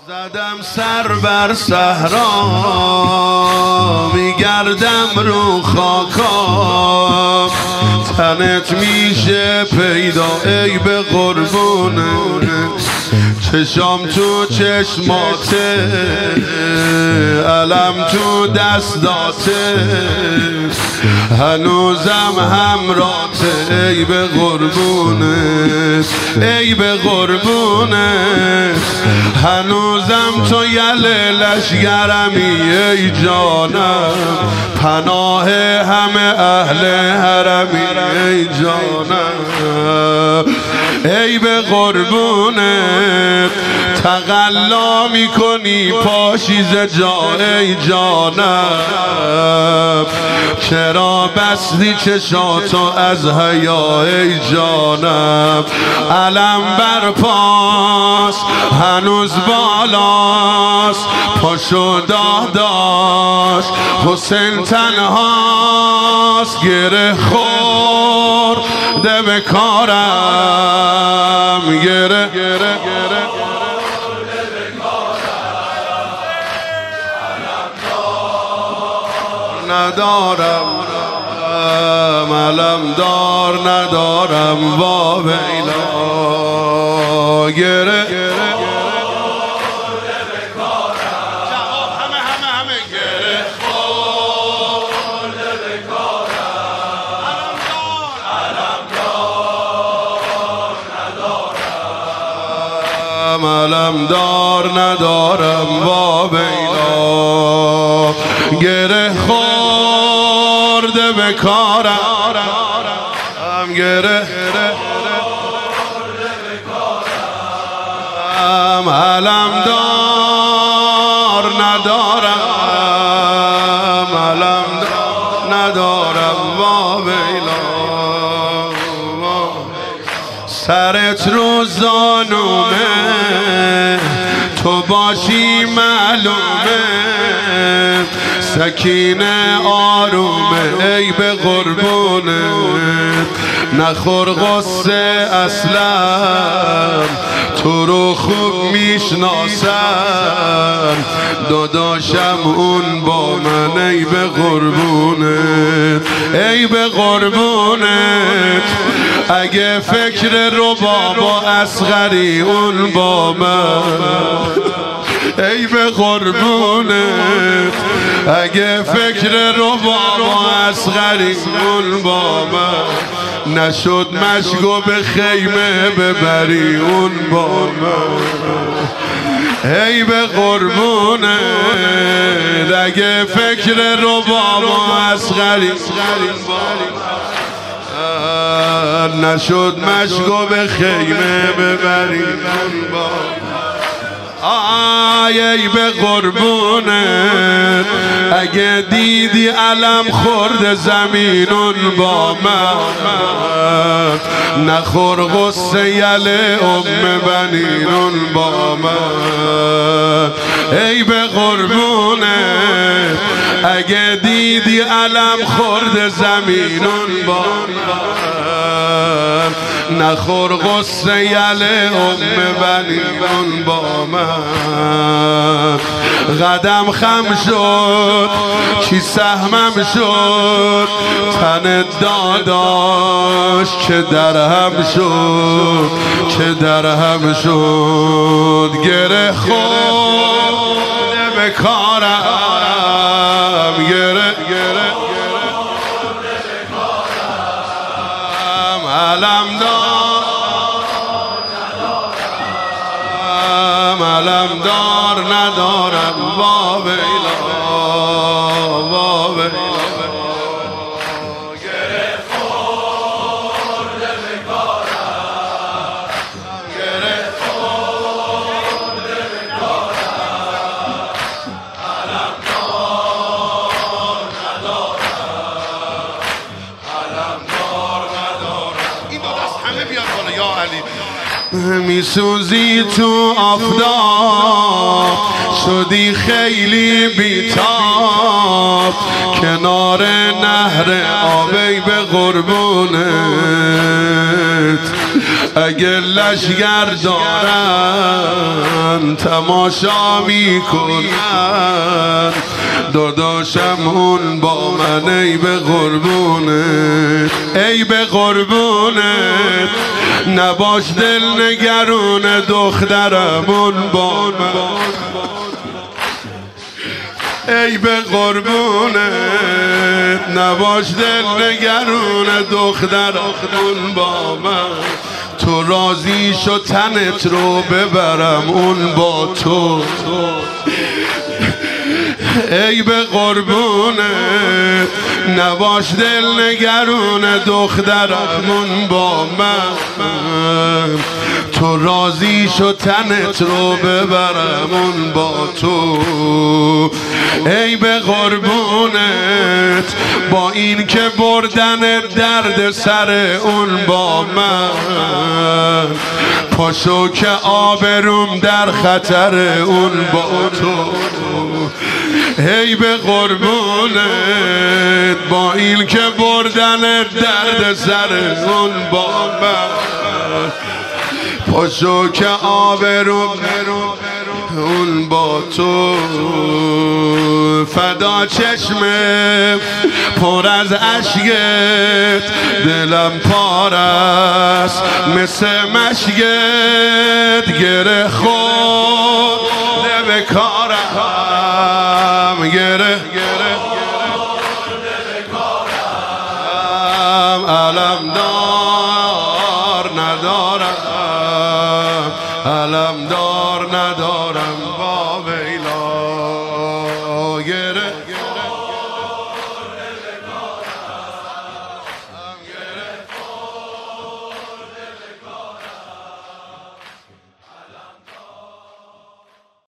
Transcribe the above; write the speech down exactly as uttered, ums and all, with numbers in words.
زدم سر بر صحرا میگردم رو خاکا، تنت میشه پیدا ای به قربونه، چشام تو چشماته، علم تو دستاته، هنوزم همراته ای به قربونه، ای به قربونه، هنوزم تو یله لشگرمی ای جانم، پناه همه اهل حرمی ای جانم، ای به قربونه، تقلا میکنی پاشیزه جان ای جانم، چرا بستی چشاتو از حیا ای جانم، علم بر پاس هنوز بالاست، پاشو داداش حسین تنهاست، گره خورده به کارم، گره گره گره ندارم، علم دار ندارم وا ویلا، گره علم دار ندارم وا ویلا، گره خورده به کارم، گره علم دار ندارم، علم ندارم وا ویلا، سرت رو زانومه تو باشی معلومه، سکینه آرومه ای به قربونه، نخور غصه اصلا تو رو خوب میشناسم، داداشم اون با من ای به قربونه، ای به قربونه، اگه فکر رباب و اصغری اون با من، ای به قربونه، اگه فکر رباب و اصغری اون با من، نشد مشگو به خیمه ببری اون با من، ای به قربونه، اگه فکر رباب و اصغری نشد مشگو به خیمه ببری اون با من، آی ای به قربونه، اگه دیدی علم خورد زمینون با من، نخور غصه یله ام بنینون با من، ای به قربونه، اگه دیدی علم خورد زمینون با من، نخور غصه یله ام بنینون با من، قدم خم شد چی سهمم شد، تن داداش چه درهم شد، چه درهم شد، گره خورده به کارم، گره گره علم دار علم دار ندارم وا ویلا، وا ویلا، گره خورده به کارم، گره خورده به کارم، علم دار ندارم، علم دار ندارم، این دو دست همه بیاد بالا یا علی، میسوزی تو آفتاب، شدی خیلی بیتاب، کنار نهر آبی به قربونت. اگه لشگر دارن تماشا میکنن، داداشم اون با من ای به قربونت، ای به قربونت. نباش دل نگرون دخترم اون با من، ای به قربونت. نباش دل نگرون دخترم اون با من. تو راضی شو تنت رو ببرم اون با تو، ای به قربونت. نباش دل نگرون دخترمون با من. تو راضی شو تنت رو ببرم اون با تو، ای به قربونت. با این که بردن درد سر اون با من، پاشو که آبروم در خطر اون با تو، ای به قربونت. با این که بردن درد سر اون با من، پاشو که آبروم اون با تو. فدا چشمه پر از اشکت، دلم پارست مثل مشکت. گره خورده به کارم، گره علم دار ندارم، علم دار ندارم با ویلا. گره